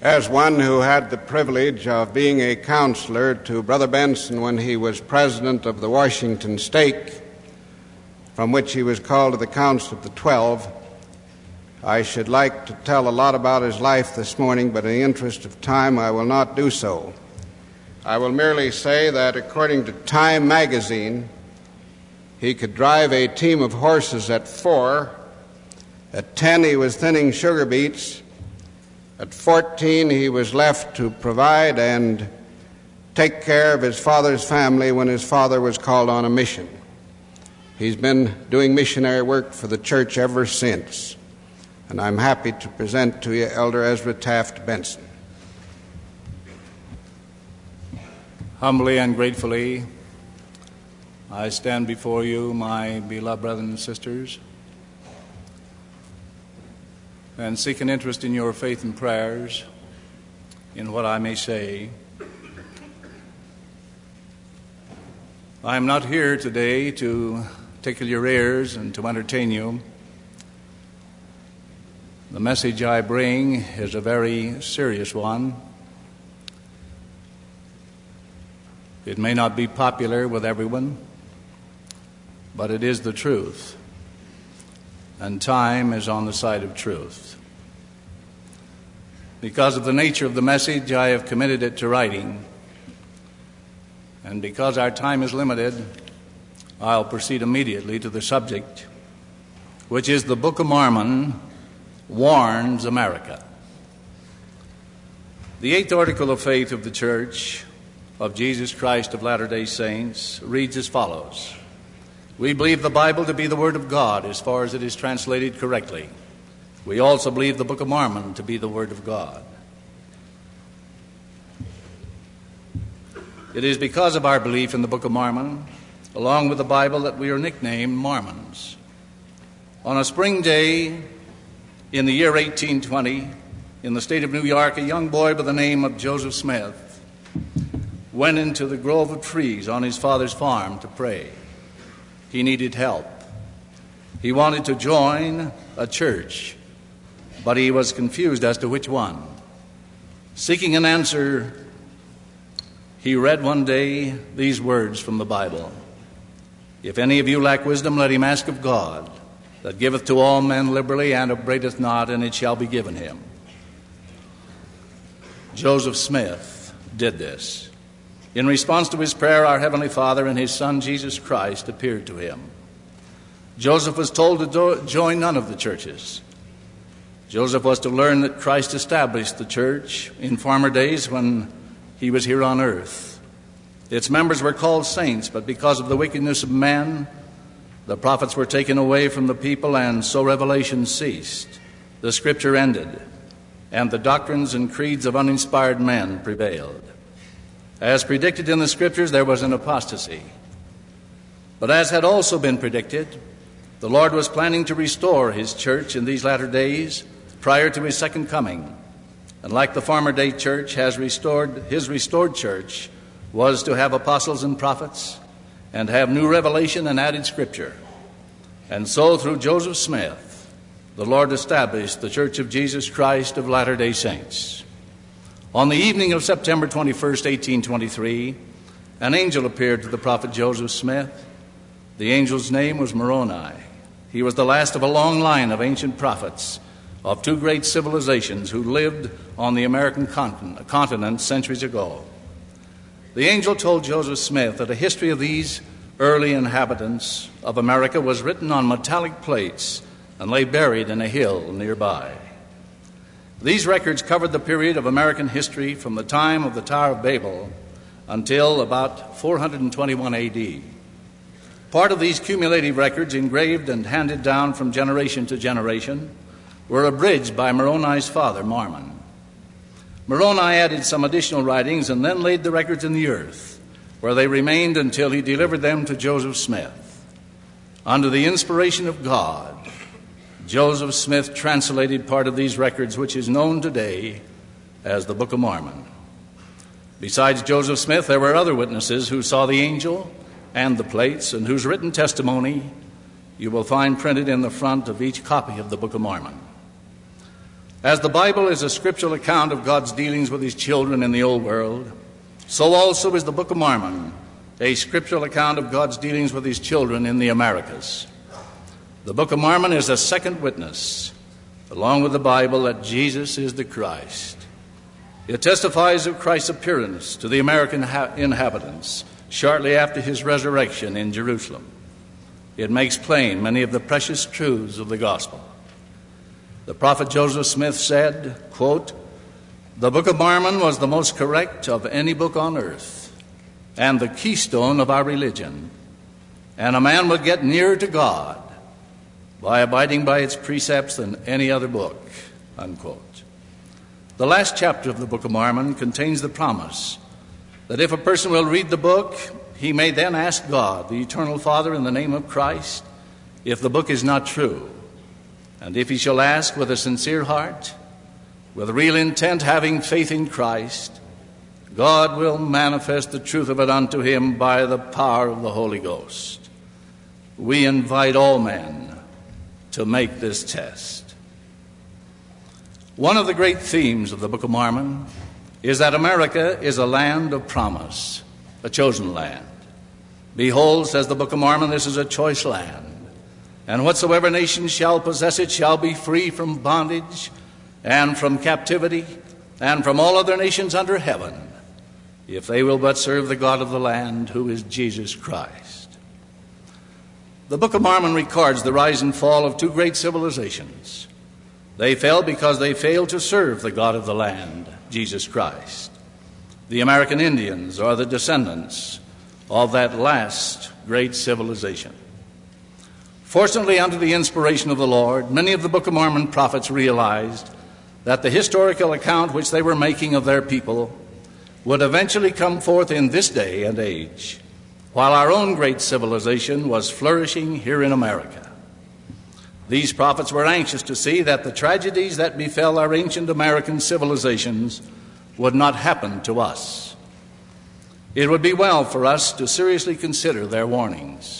As one who had the privilege of being a counselor to Brother Benson when he was president of the Washington Stake, from which he was called to the Council of the 12, I should like to tell a lot about his life this morning, but in the interest of time, I will not do so. I will merely say that according to Time magazine, he could drive a team of horses at 4. At 10, he was thinning sugar beets. At 14, he was left to provide and take care of his father's family when his father was called on a mission. He's been doing missionary work for the church ever since. And I'm happy to present to you Elder Ezra Taft Benson. Humbly and gratefully, I stand before you, my beloved brothers and sisters, and seek an interest in your faith and prayers in what I may say. I am not here today to tickle your ears and to entertain you. The message I bring is a very serious one. It may not be popular with everyone, but it is the truth, and time is on the side of truth. Because of the nature of the message, I have committed it to writing, and because our time is limited, I'll proceed immediately to the subject, which is the Book of Mormon warns America. The 8th article of faith of the Church of Jesus Christ of Latter-day Saints reads as follows: We believe the Bible to be the Word of God as far as it is translated correctly. We also believe the Book of Mormon to be the Word of God. It is because of our belief in the Book of Mormon, along with the Bible, that we are nicknamed Mormons. On a spring day in the year 1820, in the state of New York, a young boy by the name of Joseph Smith went into the grove of trees on his father's farm to pray. He needed help. He wanted to join a church, but he was confused as to which one. Seeking an answer, he read one day these words from the Bible: If any of you lack wisdom, let him ask of God, that giveth to all men liberally and upbraideth not, and it shall be given him. Joseph Smith did this. In response to his prayer, our Heavenly Father and his Son, Jesus Christ, appeared to him. Joseph was told to join none of the churches. Joseph was to learn that Christ established the church in former days when he was here on earth. Its members were called saints, but because of the wickedness of men, the prophets were taken away from the people, and so revelation ceased. The scripture ended, and the doctrines and creeds of uninspired men prevailed. As predicted in the scriptures, there was an apostasy. But as had also been predicted, the Lord was planning to restore his church in these latter days prior to his second coming. And like the former day church has restored, his restored church was to have apostles and prophets and have new revelation and added scripture. And so through Joseph Smith, the Lord established the Church of Jesus Christ of Latter-day Saints. On the evening of September 21st, 1823, an angel appeared to the prophet Joseph Smith. The angel's name was Moroni. He was the last of a long line of ancient prophets of two great civilizations who lived on the American continent centuries ago. The angel told Joseph Smith that a history of these early inhabitants of America was written on metallic plates and lay buried in a hill nearby. These records covered the period of American history from the time of the Tower of Babel until about 421 A.D. Part of these cumulative records, engraved and handed down from generation to generation, were abridged by Moroni's father, Mormon. Moroni added some additional writings and then laid the records in the earth, where they remained until he delivered them to Joseph Smith. Under the inspiration of God, Joseph Smith translated part of these records, which is known today as the Book of Mormon. Besides Joseph Smith, there were other witnesses who saw the angel and the plates, and whose written testimony you will find printed in the front of each copy of the Book of Mormon. As the Bible is a scriptural account of God's dealings with his children in the old world, so also is the Book of Mormon a scriptural account of God's dealings with his children in the Americas. The Book of Mormon is a second witness, along with the Bible, that Jesus is the Christ. It testifies of Christ's appearance to the American inhabitants shortly after his resurrection in Jerusalem. It makes plain many of the precious truths of the gospel. The prophet Joseph Smith said, quote, "The Book of Mormon was the most correct of any book on earth and the keystone of our religion, and a man would get nearer to God by abiding by its precepts than any other book," unquote. The last chapter of the Book of Mormon contains the promise that if a person will read the book, he may then ask God, the Eternal Father, in the name of Christ, if the book is not true. And if he shall ask with a sincere heart, with real intent, having faith in Christ, God will manifest the truth of it unto him by the power of the Holy Ghost. We invite all men to make this test. One of the great themes of the Book of Mormon is that America is a land of promise, a chosen land. "Behold," says the Book of Mormon, "this is a choice land, and whatsoever nation shall possess it shall be free from bondage and from captivity and from all other nations under heaven, if they will but serve the God of the land, who is Jesus Christ." The Book of Mormon records the rise and fall of two great civilizations. They fell because they failed to serve the God of the land, Jesus Christ. The American Indians are the descendants of that last great civilization. Fortunately, under the inspiration of the Lord, many of the Book of Mormon prophets realized that the historical account which they were making of their people would eventually come forth in this day and age, while our own great civilization was flourishing here in America. These prophets were anxious to see that the tragedies that befell our ancient American civilizations would not happen to us. It would be well for us to seriously consider their warnings.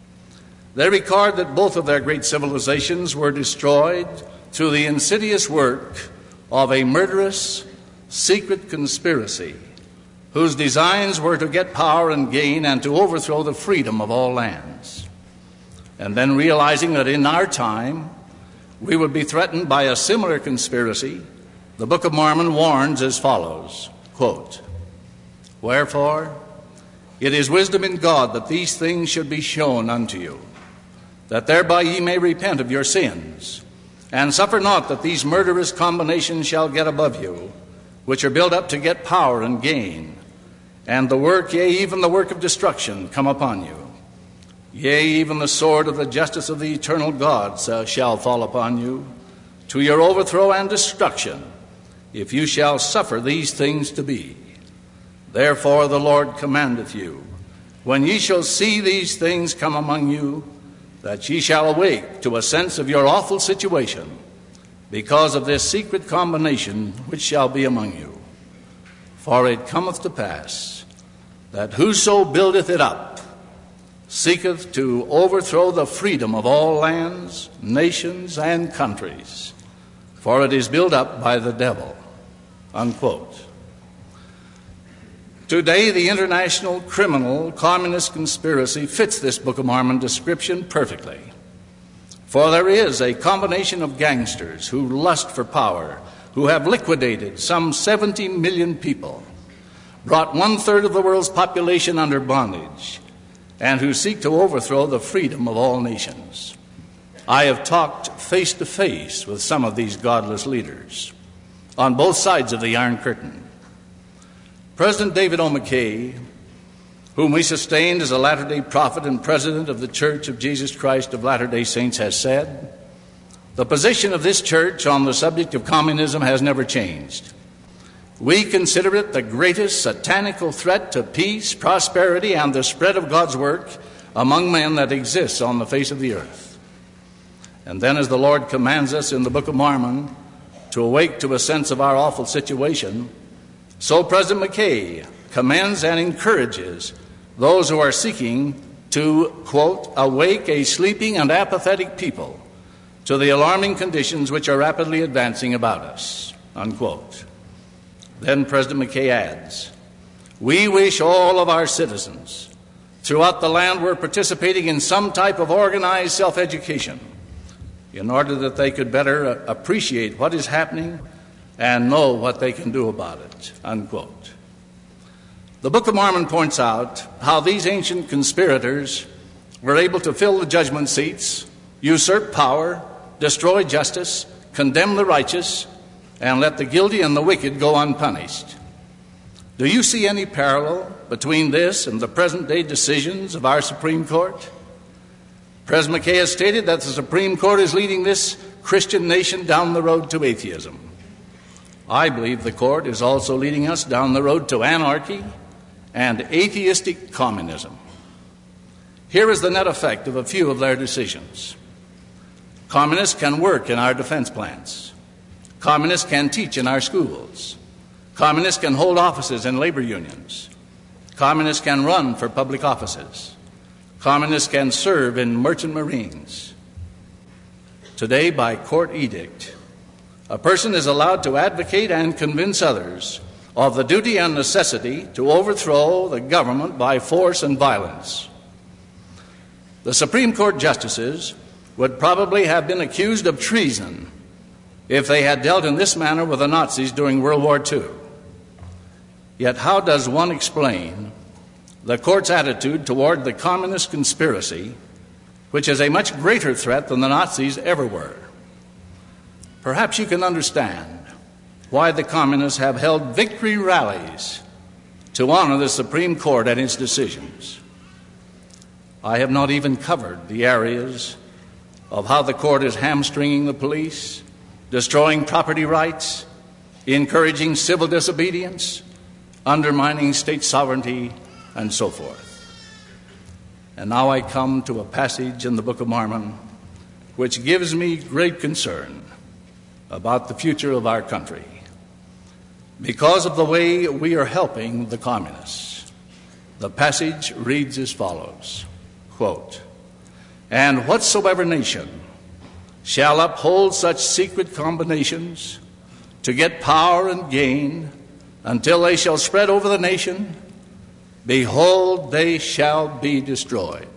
They record that both of their great civilizations were destroyed through the insidious work of a murderous, secret conspiracy whose designs were to get power and gain and to overthrow the freedom of all lands. And then realizing that in our time we would be threatened by a similar conspiracy, the Book of Mormon warns as follows, quote, "Wherefore, it is wisdom in God that these things should be shown unto you, that thereby ye may repent of your sins, and suffer not that these murderous combinations shall get above you, which are built up to get power and gain, and the work, yea, even the work of destruction, come upon you. Yea, even the sword of the justice of the eternal God shall fall upon you, to your overthrow and destruction, if you shall suffer these things to be. Therefore the Lord commandeth you, when ye shall see these things come among you, that ye shall awake to a sense of your awful situation, because of this secret combination which shall be among you. For it cometh to pass, that whoso buildeth it up seeketh to overthrow the freedom of all lands, nations, and countries, for it is built up by the devil," unquote. Today, the international criminal communist conspiracy fits this Book of Mormon description perfectly. For there is a combination of gangsters who lust for power, who have liquidated some 70 million people, brought 1/3 of the world's population under bondage, and who seek to overthrow the freedom of all nations. I have talked face to face with some of these godless leaders on both sides of the Iron Curtain. President David O. McKay, whom we sustained as a Latter-day Prophet and President of the Church of Jesus Christ of Latter-day Saints, has said, "The position of this church on the subject of communism has never changed. We consider it the greatest satanical threat to peace, prosperity, and the spread of God's work among men that exists on the face of the earth." And then, as the Lord commands us in the Book of Mormon to awake to a sense of our awful situation, so President McKay commends and encourages those who are seeking to, quote, "awake a sleeping and apathetic people to the alarming conditions which are rapidly advancing about us, unquote. Then President McKay adds, we wish all of our citizens throughout the land were participating in some type of organized self-education in order that they could better appreciate what is happening and know what they can do about it, unquote. The Book of Mormon points out how these ancient conspirators were able to fill the judgment seats, usurp power, destroy justice, condemn the righteous, and let the guilty and the wicked go unpunished. Do you see any parallel between this and the present-day decisions of our Supreme Court? President McKay has stated that the Supreme Court is leading this Christian nation down the road to atheism. I believe the court is also leading us down the road to anarchy and atheistic communism. Here is the net effect of a few of their decisions. Communists can work in our defense plants. Communists can teach in our schools. Communists can hold offices in labor unions. Communists can run for public offices. Communists can serve in merchant marines. Today, by court edict, a person is allowed to advocate and convince others of the duty and necessity to overthrow the government by force and violence. The Supreme Court justices would probably have been accused of treason if they had dealt in this manner with the Nazis during World War II. Yet how does one explain the court's attitude toward the communist conspiracy, which is a much greater threat than the Nazis ever were? Perhaps you can understand why the communists have held victory rallies to honor the Supreme Court and its decisions. I have not even covered the areas of how the court is hamstringing the police, destroying property rights, encouraging civil disobedience, undermining state sovereignty, and so forth. And now I come to a passage in the Book of Mormon which gives me great concern about the future of our country because of the way we are helping the communists. The passage reads as follows, quote, "And whatsoever nation shall uphold such secret combinations to get power and gain until they shall spread over the nation, behold, they shall be destroyed."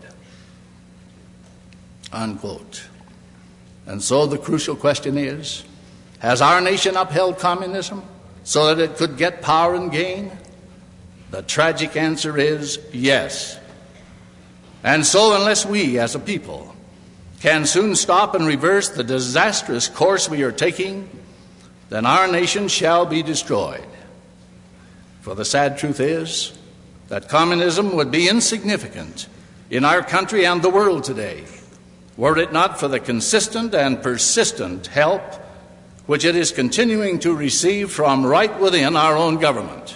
Unquote. And so the crucial question is, has our nation upheld communism so that it could get power and gain? The tragic answer is yes. And so unless we as a people can soon stop and reverse the disastrous course we are taking, then our nation shall be destroyed. For the sad truth is that communism would be insignificant in our country and the world today were it not for the consistent and persistent help which it is continuing to receive from right within our own government.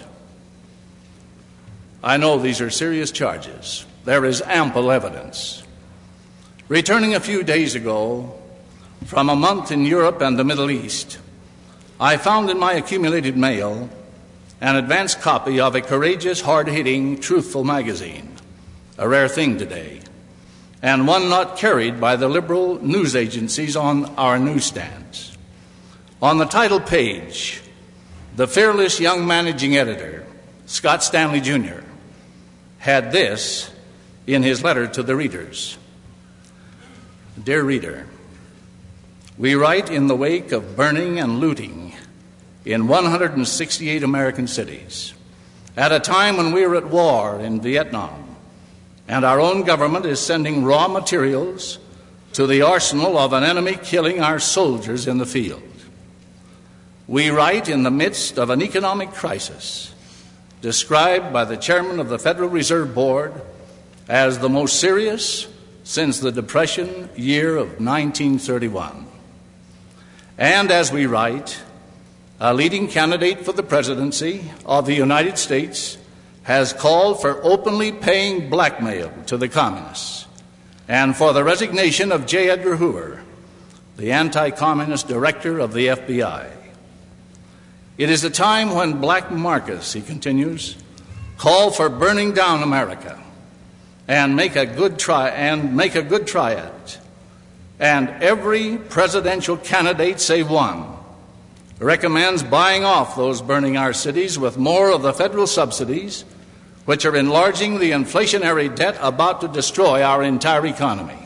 I know these are serious charges. There is ample evidence. Returning a few days ago from a month in Europe and the Middle East, I found in my accumulated mail an advance copy of a courageous, hard-hitting, truthful magazine, a rare thing today, and one not carried by the liberal news agencies on our newsstands. On the title page, the fearless young managing editor, Scott Stanley Jr., had this in his letter to the readers. Dear reader, we write in the wake of burning and looting in 168 American cities, at a time when we are at war in Vietnam, and our own government is sending raw materials to the arsenal of an enemy killing our soldiers in the field. We write in the midst of an economic crisis described by the chairman of the Federal Reserve Board as the most serious since the Depression year of 1931. And as we write, a leading candidate for the presidency of the United States has called for openly paying blackmail to the communists and for the resignation of J. Edgar Hoover, the anti-communist director of the FBI. It is a time when black Marcus, he continues, call for burning down America and make a good try at it. and every presidential candidate save one recommends buying off those burning our cities with more of the federal subsidies, which are enlarging the inflationary debt about to destroy our entire economy.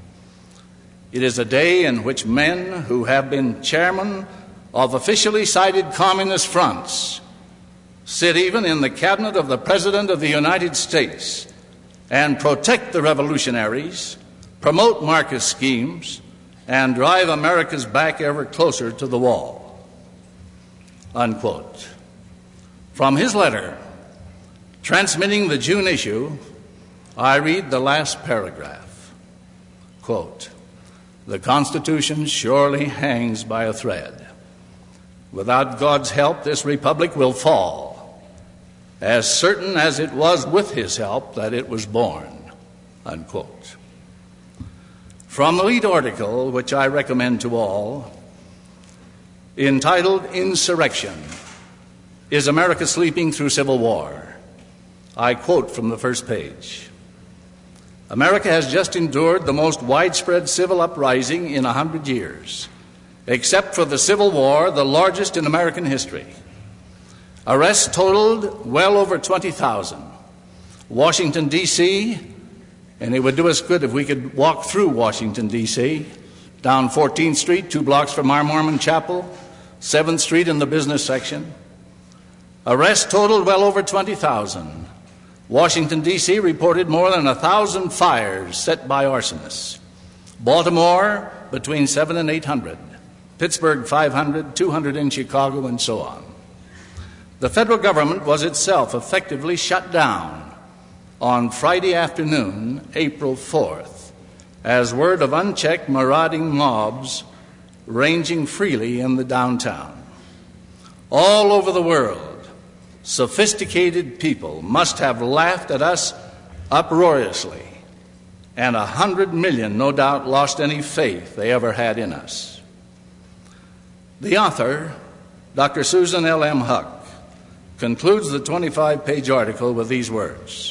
It is a day in which men who have been chairmen of officially cited communist fronts sit even in the cabinet of the President of the United States and protect the revolutionaries, promote Marxist schemes, and drive America's back ever closer to the wall. Unquote. From his letter, transmitting the June issue, I read the last paragraph. Quote, "The Constitution surely hangs by a thread. Without God's help, this republic will fall, as certain as it was with his help that it was born." Unquote. From the lead article, which I recommend to all, entitled "Insurrection: Is America Sleeping Through Civil War?" I quote from the first page. America has just endured the most widespread civil uprising in 100 years, except for the Civil War, the largest in American history. Arrests totaled well over 20,000. Washington, D.C., and it would do us good if we could walk through Washington, D.C., down 14th Street, 2 blocks from our Mormon chapel, 7th Street in the business section. Arrests totaled well over 20,000. Washington, D.C. reported more than 1,000 fires set by arsonists. Baltimore, between 700 and 800. Pittsburgh, 500, 200 in Chicago, and so on. The federal government was itself effectively shut down on Friday afternoon, April 4th, as word of unchecked marauding mobs ranging freely in the downtown. All over the world, sophisticated people must have laughed at us uproariously, and 100 million no doubt lost any faith they ever had in us. The author, Dr. Susan L. M. Huck, concludes the 25-page article with these words: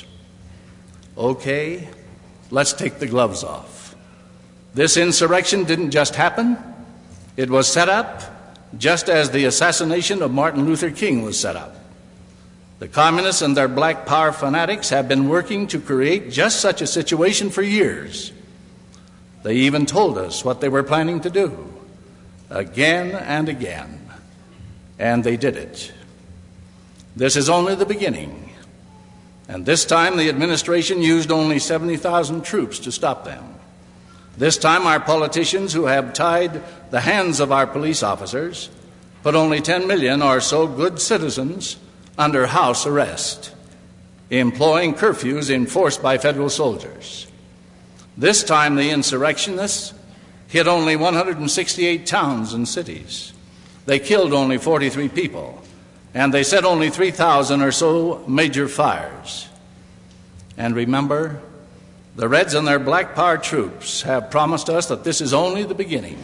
"Okay, let's take the gloves off. This insurrection didn't just happen. It was set up just as the assassination of Martin Luther King was set up. The communists and their black power fanatics have been working to create just such a situation for years. They even told us what they were planning to do, again and again, and they did it. This is only the beginning, and this time the administration used only 70,000 troops to stop them. This time our politicians, who have tied the hands of our police officers, put only 10 million or so good citizens under house arrest, employing curfews enforced by federal soldiers. This time the insurrectionists hit only 168 towns and cities. They killed only 43 people, and they set only 3,000 or so major fires. And remember, the Reds and their black power troops have promised us that this is only the beginning.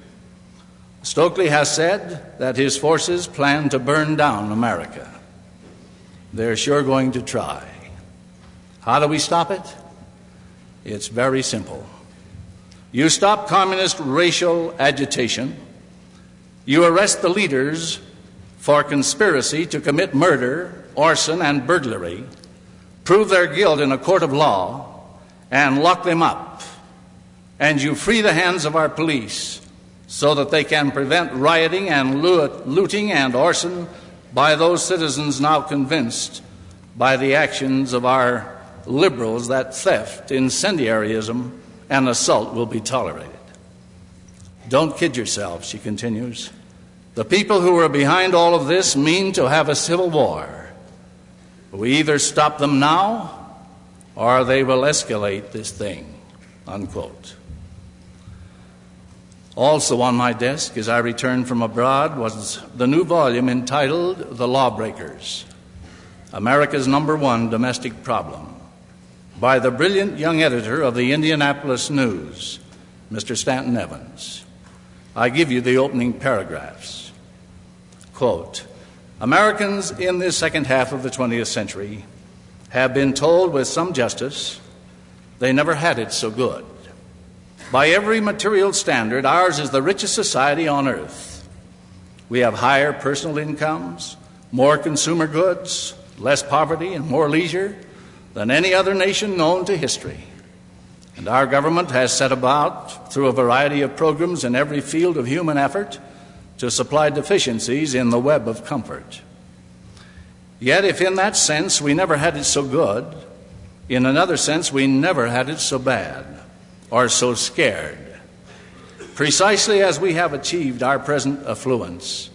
Stokely has said that his forces plan to burn down America. They're sure going to try. How do we stop it? It's very simple. You stop communist racial agitation. You arrest the leaders for conspiracy to commit murder, arson, and burglary, prove their guilt in a court of law, and lock them up. And you free the hands of our police so that they can prevent rioting and looting and arson by those citizens now convinced by the actions of our liberals that theft, incendiarism, and assault will be tolerated. Don't kid yourselves," she continues. "The people who are behind all of this mean to have a civil war. We either stop them now or they will escalate this thing." Unquote. Also on my desk as I returned from abroad was the new volume entitled The Lawbreakers, America's #1 Domestic Problem, by the brilliant young editor of the Indianapolis News, Mr. Stanton Evans. I give you the opening paragraphs. Quote, "Americans in this second half of the 20th century have been told with some justice they never had it so good. By every material standard, ours is the richest society on earth. We have higher personal incomes, more consumer goods, less poverty, and more leisure than any other nation known to history. And our government has set about, through a variety of programs in every field of human effort, to supply deficiencies in the web of comfort. Yet if in that sense we never had it so good, in another sense we never had it so bad or so scared. Precisely as we have achieved our present affluence,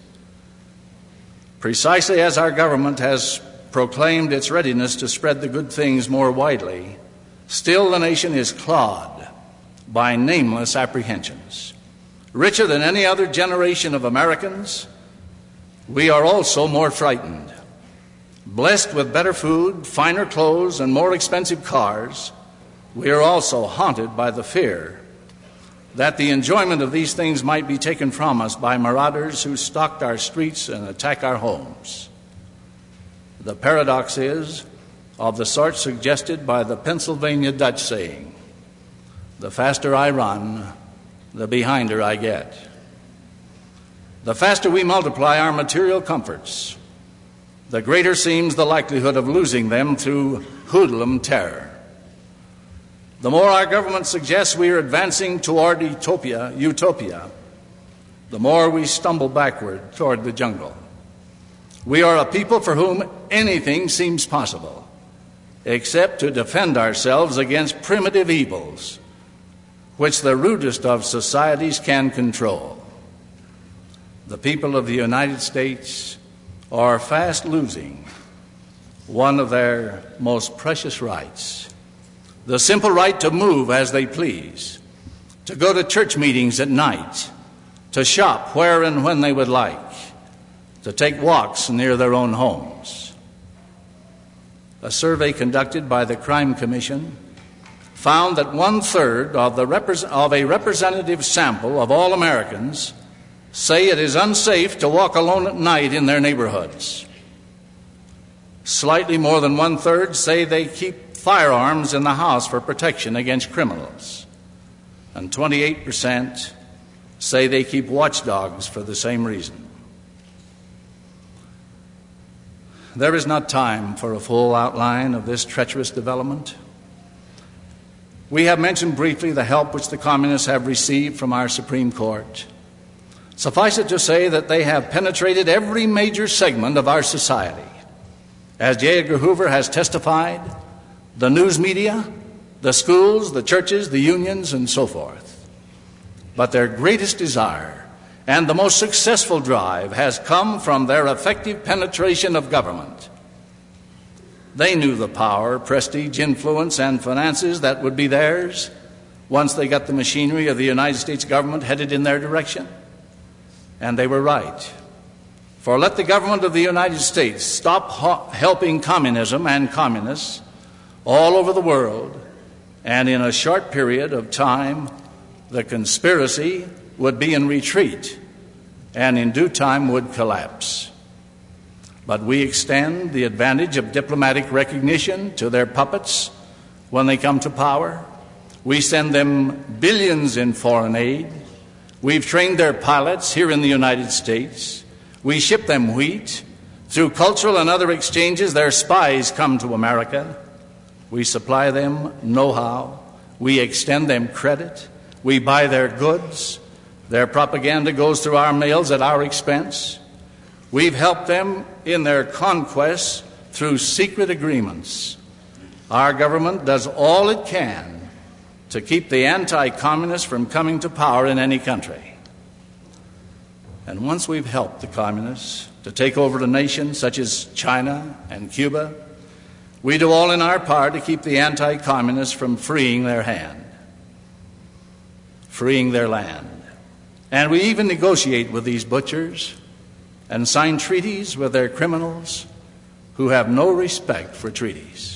precisely as our government has proclaimed its readiness to spread the good things more widely, still the nation is clawed by nameless apprehensions. Richer than any other generation of Americans, we are also more frightened. Blessed with better food, finer clothes, and more expensive cars, we are also haunted by the fear that the enjoyment of these things might be taken from us by marauders who stalk our streets and attack our homes. The paradox is of the sort suggested by the Pennsylvania Dutch saying, "The faster I run, the behinder I get." The faster we multiply our material comforts, the greater seems the likelihood of losing them through hoodlum terror. The more our government suggests we are advancing toward utopia, the more we stumble backward toward the jungle. We are a people for whom anything seems possible, except to defend ourselves against primitive evils, which the rudest of societies can control. The people of the United States are fast losing one of their most precious rights, the simple right to move as they please, to go to church meetings at night, to shop where and when they would like, to take walks near their own homes. A survey conducted by the Crime Commission found that 1/3 of a representative sample of all Americans say it is unsafe to walk alone at night in their neighborhoods. Slightly more than 1/3 say they keep firearms in the house for protection against criminals. And 28% say they keep watchdogs for the same reason. There is not time for a full outline of this treacherous development. We have mentioned briefly the help which the communists have received from our Supreme Court. Suffice it to say that they have penetrated every major segment of our society. As J. Edgar Hoover has testified, the news media, the schools, the churches, the unions, and so forth. But their greatest desire and the most successful drive has come from their effective penetration of government. They knew the power, prestige, influence, and finances that would be theirs once they got the machinery of the United States government headed in their direction. And they were right. For let the government of the United States stop helping communism and communists all over the world, and in a short period of time, the conspiracy would be in retreat and in due time would collapse. But we extend the advantage of diplomatic recognition to their puppets when they come to power. We send them billions in foreign aid. We've trained their pilots here in the United States. We ship them wheat. Through cultural and other exchanges, their spies come to America. We supply them know-how. We extend them credit. We buy their goods. Their propaganda goes through our mails at our expense. We've helped them in their conquests through secret agreements. Our government does all it can to keep the anti-communists from coming to power in any country. And once we've helped the communists to take over a nation such as China and Cuba, we do all in our power to keep the anti-communists from freeing their hand, freeing their land. And we even negotiate with these butchers and sign treaties with their criminals who have no respect for treaties.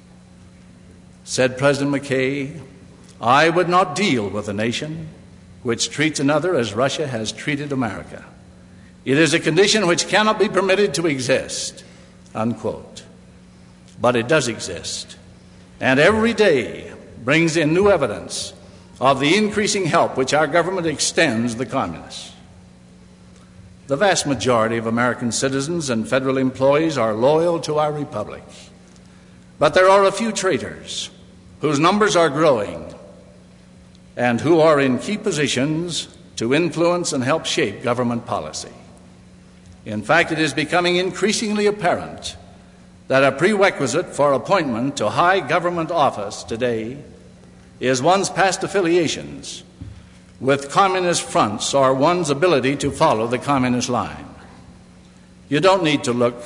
Said President McKay, "I would not deal with a nation which treats another as Russia has treated America. It is a condition which cannot be permitted to exist," unquote. But it does exist. And every day brings in new evidence of the increasing help which our government extends the communists. The vast majority of American citizens and federal employees are loyal to our republic. But there are a few traitors whose numbers are growing and who are in key positions to influence and help shape government policy. In fact, it is becoming increasingly apparent that a prerequisite for appointment to high government office today is one's past affiliations with communist fronts or one's ability to follow the communist line. You don't need to look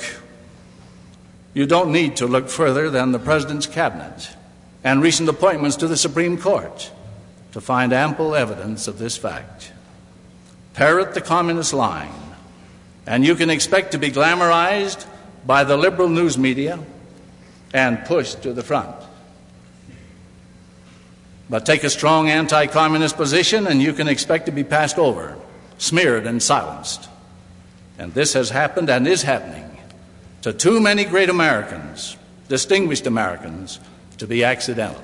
further than the President's cabinet and recent appointments to the Supreme Court to find ample evidence of this fact. Parrot the communist line, and you can expect to be glamorized by the liberal news media and pushed to the front. But take a strong anti-communist position and you can expect to be passed over, smeared and silenced. And this has happened and is happening to too many great Americans, distinguished Americans, to be accidental.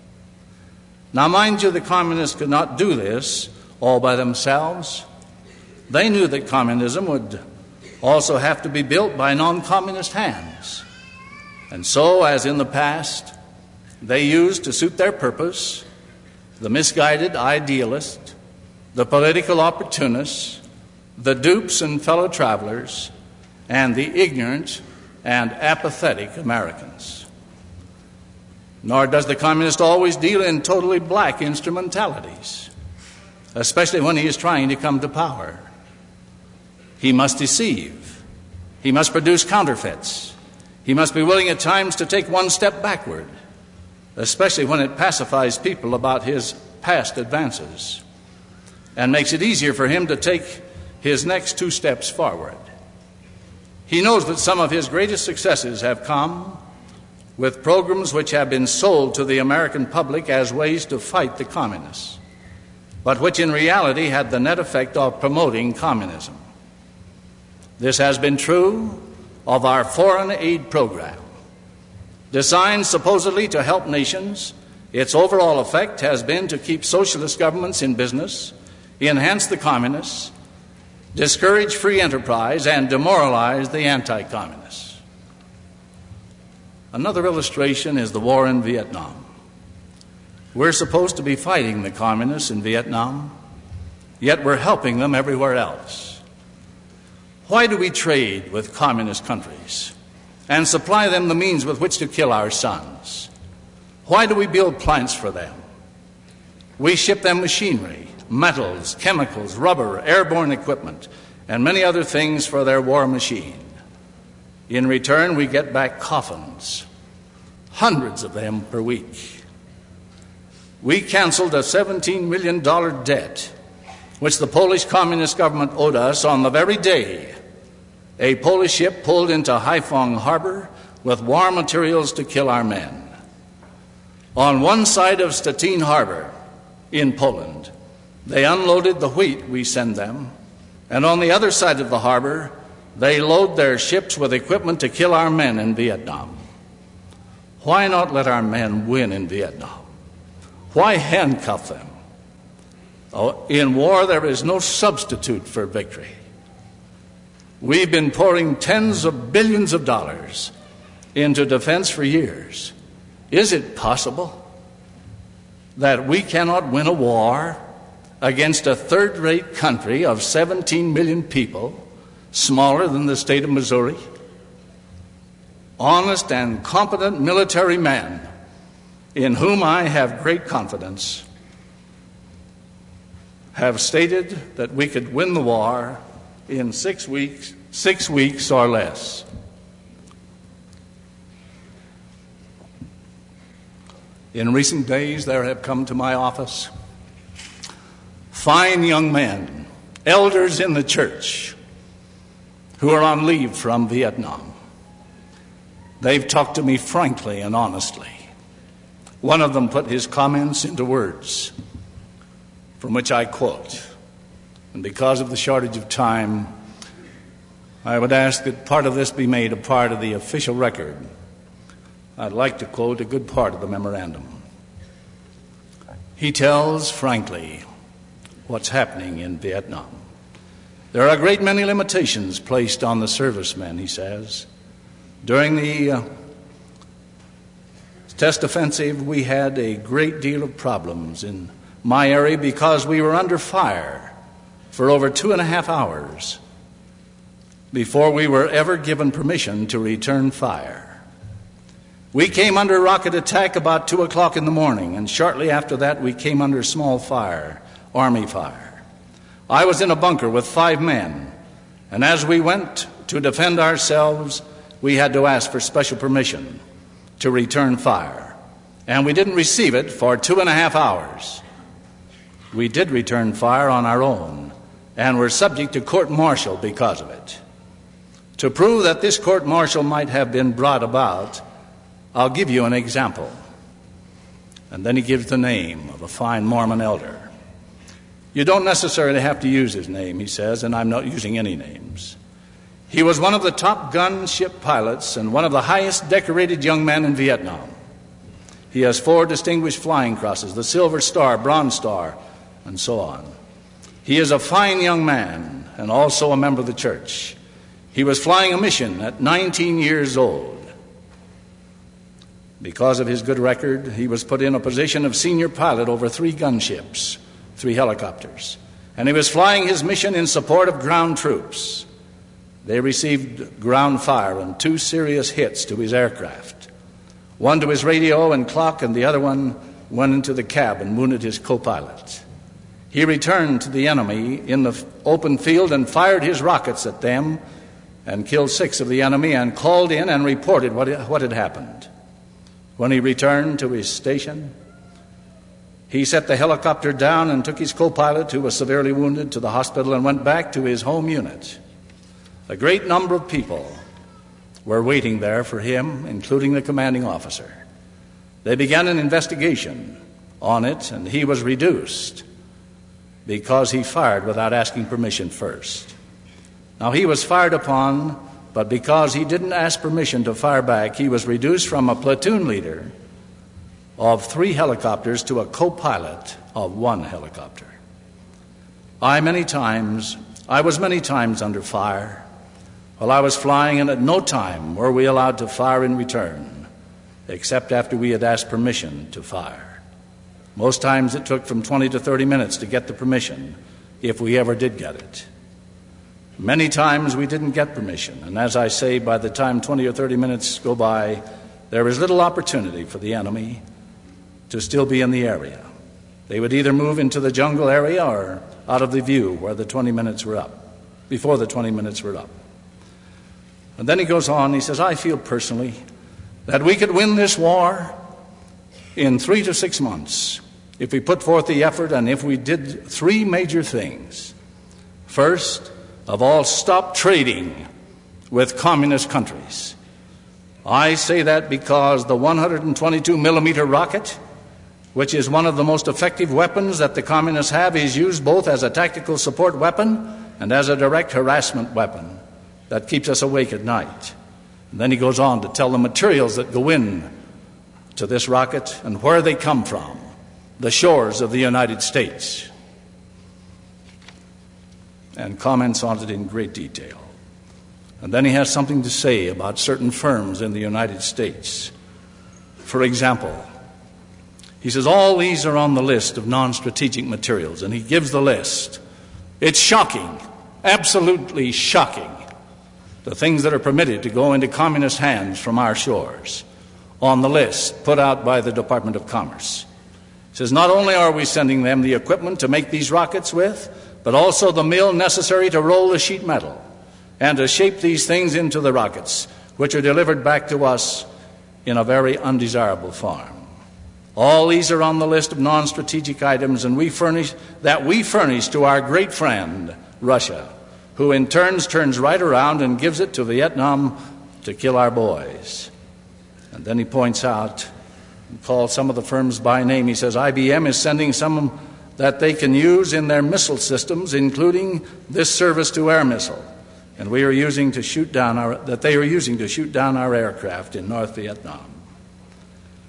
Now, mind you, the communists could not do this all by themselves. They knew that communism would also have to be built by non-communist hands. And so, as in the past, they used to suit their purpose the misguided idealist, the political opportunists, the dupes and fellow travelers, and the ignorant and apathetic Americans. Nor does the communist always deal in totally black instrumentalities, especially when he is trying to come to power. He must deceive. He must produce counterfeits. He must be willing at times to take one step backward, especially when it pacifies people about his past advances and makes it easier for him to take his next 2 steps forward. He knows that some of his greatest successes have come with programs which have been sold to the American public as ways to fight the communists, but which in reality had the net effect of promoting communism. This has been true of our foreign aid program. Designed supposedly to help nations, its overall effect has been to keep socialist governments in business, enhance the communists, discourage free enterprise, and demoralize the anti-communists. Another illustration is the war in Vietnam. We're supposed to be fighting the communists in Vietnam, yet we're helping them everywhere else. Why do we trade with communist countries and supply them the means with which to kill our sons? Why do we build plants for them? We ship them machinery, metals, chemicals, rubber, airborne equipment, and many other things for their war machine. In return, we get back coffins, hundreds of them per week. We canceled a $17 million debt, which the Polish communist government owed us on the very day a Polish ship pulled into Haiphong Harbor with war materials to kill our men. On one side of Stettin Harbor in Poland, they unloaded the wheat we send them, and on the other side of the harbor, they load their ships with equipment to kill our men in Vietnam. Why not let our men win in Vietnam? Why handcuff them? Oh, in war, there is no substitute for victory. We've been pouring tens of billions of dollars into defense for years. Is it possible that we cannot win a war against a third-rate country of 17 million people, smaller than the state of Missouri? Honest and competent military men in whom I have great confidence have stated that we could win the war in 6 weeks or less. In recent days, there have come to my office fine young men, elders in the church, who are on leave from Vietnam. They've talked to me frankly and honestly. One of them put his comments into words, from which I quote. And because of the shortage of time, I would ask that part of this be made a part of the official record. I'd like to quote a good part of the memorandum. He tells frankly what's happening in Vietnam. There are a great many limitations placed on the servicemen, he says. During the test offensive, we had a great deal of problems in my area because we were under fire for over 2.5 hours before we were ever given permission to return fire. We came under rocket attack about 2 o'clock in the morning, and shortly after that we came under small fire, army fire. I was in a bunker with 5 men, and as we went to defend ourselves, we had to ask for special permission to return fire, and we didn't receive it for 2.5 hours. We did return fire on our own, and were subject to court-martial because of it. To prove that this court-martial might have been brought about, I'll give you an example. And then he gives the name of a fine Mormon elder. You don't necessarily have to use his name, he says, and I'm not using any names. He was one of the top gunship pilots and one of the highest decorated young men in Vietnam. He has 4 distinguished flying crosses, the Silver Star, Bronze Star, and so on. He is a fine young man and also a member of the church. He was flying a mission at 19 years old. Because of his good record, he was put in a position of senior pilot over 3 gunships, 3 helicopters, and he was flying his mission in support of ground troops. They received ground fire and 2 serious hits to his aircraft. One to his radio and clock, and the other one went into the cab and wounded his co-pilot. He returned to the enemy in the open field and fired his rockets at them and killed 6 of the enemy and called in and reported what had happened. When he returned to his station, he set the helicopter down and took his co-pilot, who was severely wounded, to the hospital and went back to his home unit. A great number of people were waiting there for him, including the commanding officer. They began an investigation on it, and he was reduced because he fired without asking permission first. Now, he was fired upon, but because he didn't ask permission to fire back, he was reduced from a platoon leader of 3 helicopters to a co-pilot of 1 helicopter. I was many times under fire while I was flying, and at no time were we allowed to fire in return, except after we had asked permission to fire. Most times it took from 20 to 30 minutes to get the permission, if we ever did get it. Many times we didn't get permission, and as I say, by the time 20 or 30 minutes go by, there is little opportunity for the enemy to still be in the area. They would either move into the jungle area or out of the view where the 20 minutes were up, before the 20 minutes were up. And then he goes on, he says, I feel personally that we could win this war in 3 to 6 months if we put forth the effort and if we did 3 major things. First of all, stop trading with communist countries. I say that because the 122 millimeter rocket, which is one of the most effective weapons that the communists have, is used both as a tactical support weapon and as a direct harassment weapon that keeps us awake at night. And then he goes on to tell the materials that go in to this rocket and where they come from, the shores of the United States, and comments on it in great detail. And then he has something to say about certain firms in the United States. For example, he says, all these are on the list of non-strategic materials, and he gives the list. It's shocking, absolutely shocking, the things that are permitted to go into communist hands from our shores on the list put out by the Department of Commerce. He says, not only are we sending them the equipment to make these rockets with, but also the mill necessary to roll the sheet metal and to shape these things into the rockets, which are delivered back to us in a very undesirable form. All these are on the list of non-strategic items, and we furnish to our great friend, Russia, who in turns right around and gives it to Vietnam to kill our boys. And then he points out and calls some of the firms by name. He says, IBM is sending some that they can use in their missile systems, including this surface-to-air missile, and they are using to shoot down our aircraft in North Vietnam.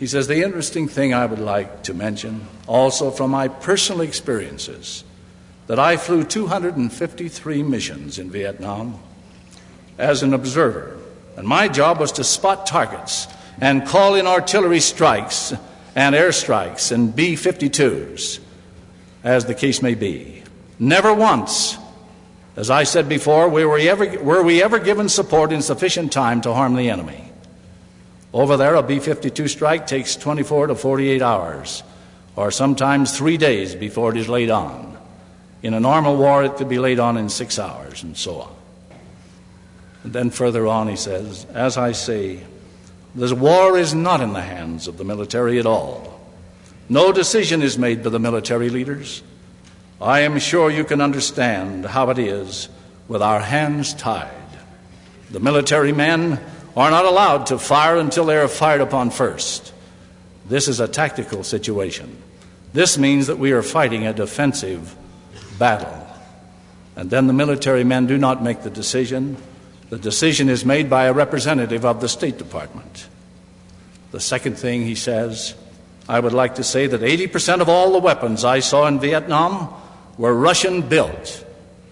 He says, the interesting thing I would like to mention, also from my personal experiences, that I flew 253 missions in Vietnam as an observer. And my job was to spot targets and call in artillery strikes and airstrikes and B-52s, as the case may be. Never once, as I said before, were we ever given support in sufficient time to harm the enemy. Over there, a B-52 strike takes 24 to 48 hours, or sometimes 3 days before it is laid on. In a normal war, it could be laid on in 6 hours, and so on. And then further on, he says, as I say, this war is not in the hands of the military at all. No decision is made by the military leaders. I am sure you can understand how it is with our hands tied. The military men are not allowed to fire until they are fired upon first. This is a tactical situation. This means that we are fighting a defensive battle. And then the military men do not make the decision. The decision is made by a representative of the State Department. The second thing he says, I would like to say that 80% of all the weapons I saw in Vietnam were Russian-built,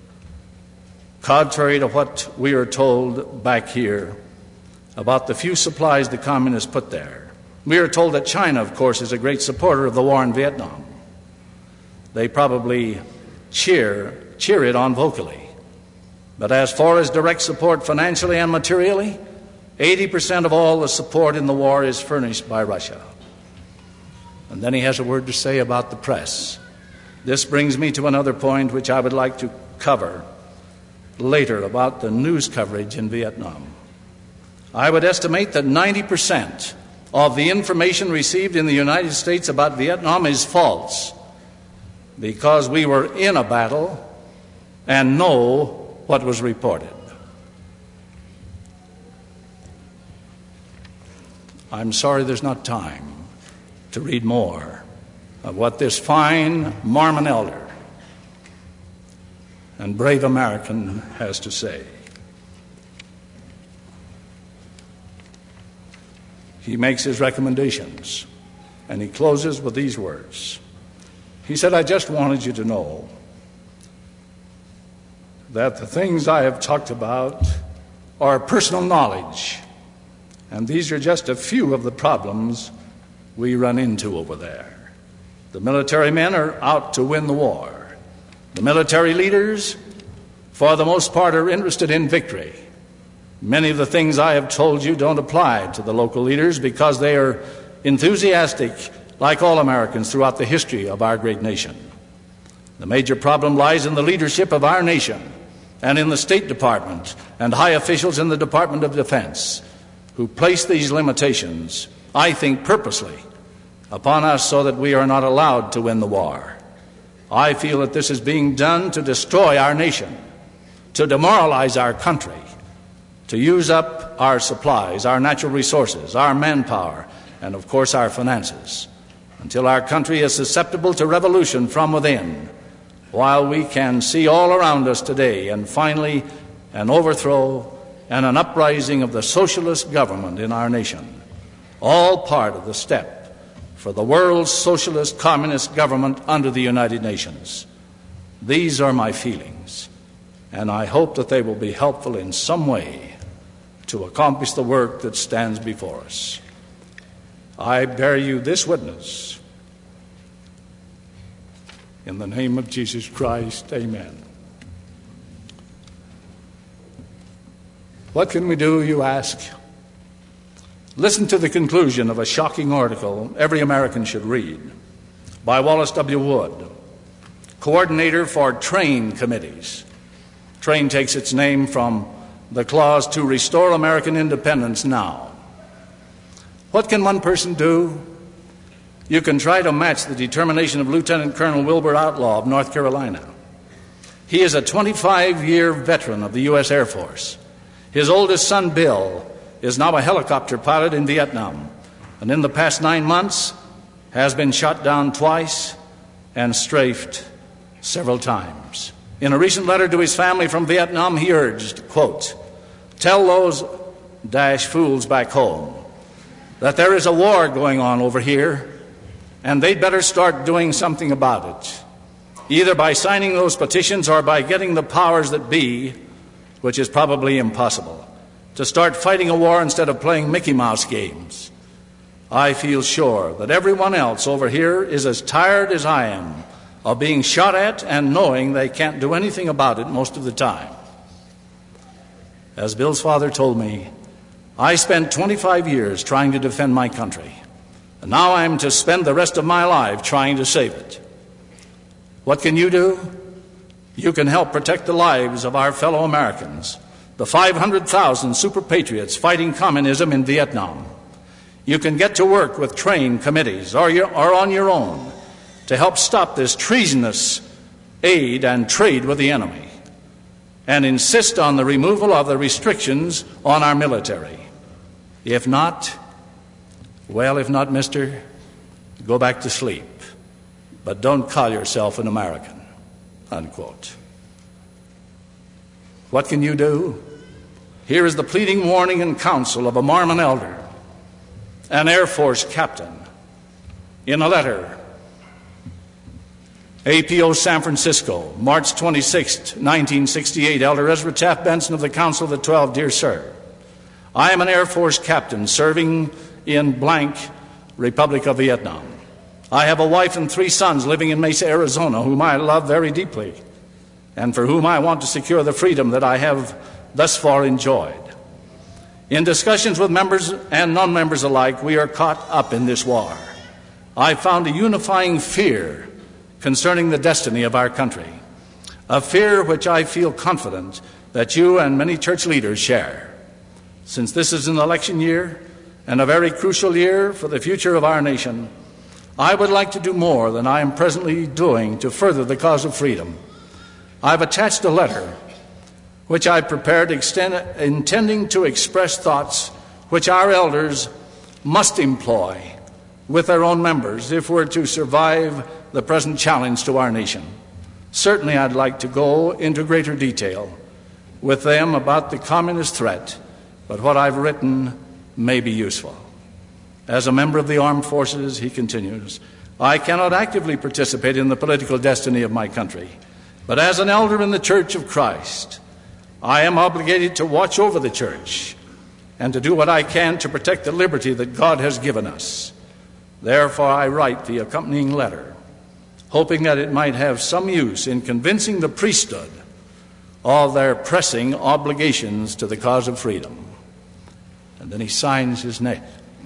contrary to what we are told back here about the few supplies the communists put there. We are told that China, of course, is a great supporter of the war in Vietnam. They probably cheer it on vocally. But as far as direct support financially and materially, 80% of all the support in the war is furnished by Russia. And then he has a word to say about the press. This brings me to another point which I would like to cover later about the news coverage in Vietnam. I would estimate that 90% of the information received in the United States about Vietnam is false, because we were in a battle and know what was reported. I'm sorry there's not time to read more of what this fine Mormon elder and brave American has to say. He makes his recommendations, and he closes with these words. He said, I just wanted you to know that the things I have talked about are personal knowledge, and these are just a few of the problems we run into over there. The military men are out to win the war. The military leaders, for the most part, are interested in victory. Many of the things I have told you don't apply to the local leaders because they are enthusiastic, like all Americans, throughout the history of our great nation. The major problem lies in the leadership of our nation and in the State Department and high officials in the Department of Defense who place these limitations, I think purposely, upon us so that we are not allowed to win the war. I feel that this is being done to destroy our nation, to demoralize our country, to use up our supplies, our natural resources, our manpower, and of course our finances, until our country is susceptible to revolution from within, while we can see all around us today, and finally an overthrow and an uprising of the socialist government in our nation, all part of the step for the world's socialist communist government under the United Nations. These are my feelings, and I hope that they will be helpful in some way to accomplish the work that stands before us. I bear you this witness. In the name of Jesus Christ, amen. What can we do, you ask? Listen to the conclusion of a shocking article every American should read by Wallace W. Wood, coordinator for TRAIN committees. TRAIN takes its name from the clause to restore American independence now. What can one person do? You can try to match the determination of Lieutenant Colonel Wilbur Outlaw of North Carolina. He is a 25-year veteran of the U.S. Air Force. His oldest son, Bill, is now a helicopter pilot in Vietnam, and in the past 9 months has been shot down twice and strafed several times. In a recent letter to his family from Vietnam, he urged, quote, "Tell those fools back home that there is a war going on over here, and they'd better start doing something about it, either by signing those petitions or by getting the powers that be, which is probably impossible, to start fighting a war instead of playing Mickey Mouse games. I feel sure that everyone else over here is as tired as I am of being shot at and knowing they can't do anything about it most of the time. As Bill's father told me, I spent 25 years trying to defend my country, and now I'm to spend the rest of my life trying to save it. What can you do? You can help protect the lives of our fellow Americans, the 500,000 super patriots fighting communism in Vietnam. You can get to work with trained committees or on your own to help stop this treasonous aid and trade with the enemy, and insist on the removal of the restrictions on our military. If not, mister, go back to sleep, but don't call yourself an American, unquote. What can you do? Here is the pleading warning and counsel of a Mormon elder, an Air Force captain, in a letter, APO San Francisco, March 26, 1968, Elder Ezra Taft Benson of the Council of the 12, dear sir, I am an Air Force captain serving in blank Republic of Vietnam. I have a wife and 3 sons living in Mesa, Arizona, whom I love very deeply, and for whom I want to secure the freedom that I have thus far enjoyed. In discussions with members and non-members alike, we are caught up in this war. I found a unifying fear concerning the destiny of our country, a fear which I feel confident that you and many church leaders share. Since this is an election year and a very crucial year for the future of our nation, I would like to do more than I am presently doing to further the cause of freedom. I've attached a letter which I prepared intending to express thoughts which our elders must employ with their own members if we're to survive the present challenge to our nation. Certainly I'd like to go into greater detail with them about the communist threat, but what I've written may be useful. As a member of the armed forces, he continues, I cannot actively participate in the political destiny of my country, but as an elder in the Church of Christ, I am obligated to watch over the church and to do what I can to protect the liberty that God has given us. Therefore, I write the accompanying letter, hoping that it might have some use in convincing the priesthood of their pressing obligations to the cause of freedom. And then he signs his name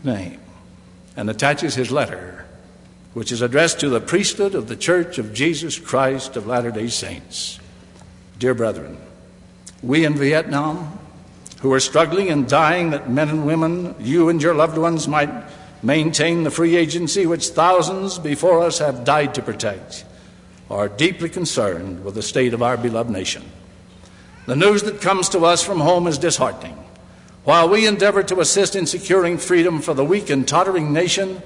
and attaches his letter, which is addressed to the priesthood of the Church of Jesus Christ of Latter-day Saints. Dear brethren, we in Vietnam, who are struggling and dying that men and women, you and your loved ones, might maintain the free agency which thousands before us have died to protect, are deeply concerned with the state of our beloved nation. The news that comes to us from home is disheartening. While we endeavor to assist in securing freedom for the weak and tottering nation,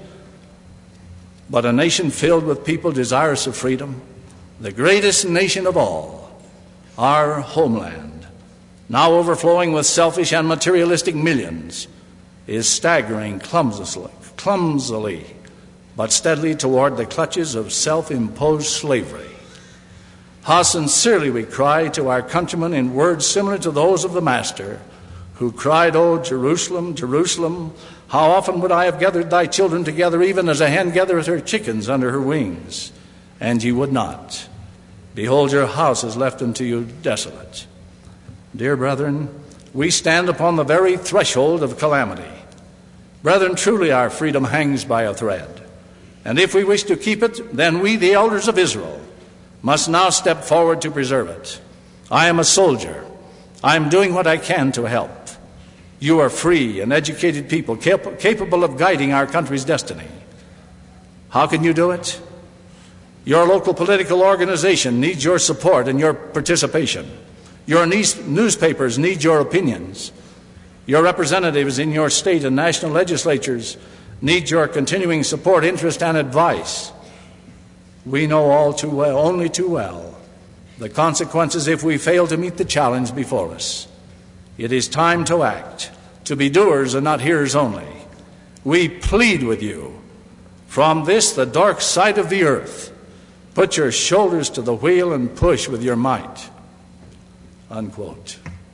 but a nation filled with people desirous of freedom, the greatest nation of all, our homeland, now overflowing with selfish and materialistic millions, is staggering clumsily, but steadily toward the clutches of self-imposed slavery. How sincerely we cry to our countrymen in words similar to those of the Master, who cried, O Jerusalem, Jerusalem, how often would I have gathered thy children together, even as a hen gathereth her chickens under her wings, and ye would not. Behold, your house is left unto you desolate. Dear brethren, we stand upon the very threshold of calamity. Brethren, truly our freedom hangs by a thread. And if we wish to keep it, then we, the elders of Israel, must now step forward to preserve it. I am a soldier. I am doing what I can to help. You are free and educated people capable of guiding our country's destiny. How can you do it? Your local political organization needs your support and your participation. Your newspapers need your opinions. Your representatives in your state and national legislatures need your continuing support, interest, and advice. We know all too well, only too well, the consequences if we fail to meet the challenge before us. It is time to act, to be doers and not hearers only. We plead with you, from this, the dark side of the earth, put your shoulders to the wheel and push with your might." Unquote.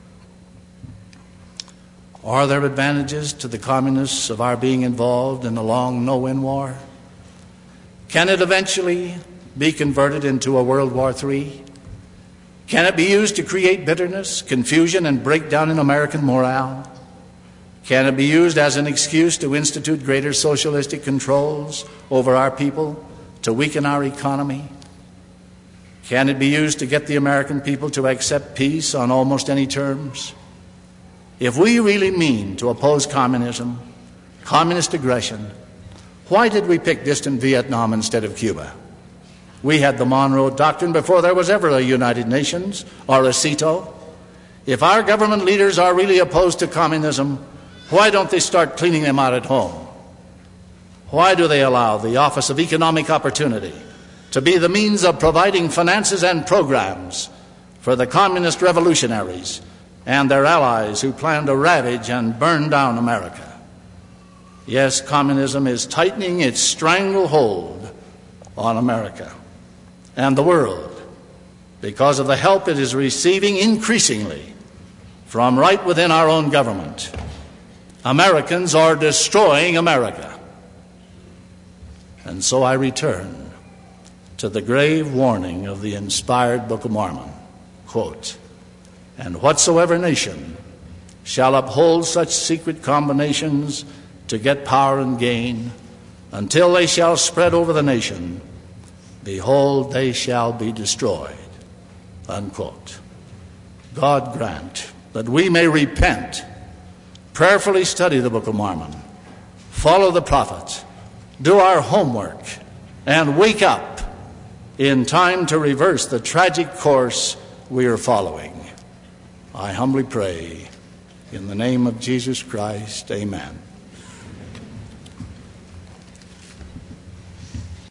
Are there advantages to the communists of our being involved in a long no-win war? Can it eventually be converted into a World War III? Can it be used to create bitterness, confusion, and breakdown in American morale? Can it be used as an excuse to institute greater socialistic controls over our people, to weaken our economy? Can it be used to get the American people to accept peace on almost any terms? If we really mean to oppose communism, communist aggression, why did we pick distant Vietnam instead of Cuba? We had the Monroe Doctrine before there was ever a United Nations or a CETO. If our government leaders are really opposed to communism, why don't they start cleaning them out at home? Why do they allow the Office of Economic Opportunity to be the means of providing finances and programs for the communist revolutionaries and their allies who plan to ravage and burn down America? Yes, communism is tightening its stranglehold on America and the world because of the help it is receiving increasingly from right within our own government. Americans are destroying America. And so I return to the grave warning of the inspired Book of Mormon. Quote, "And whatsoever nation shall uphold such secret combinations to get power and gain, until they shall spread over the nation, behold, they shall be destroyed." Unquote. God grant that we may repent, prayerfully study the Book of Mormon, follow the prophets, do our homework, and wake up in time to reverse the tragic course we are following. I humbly pray in the name of Jesus Christ, amen.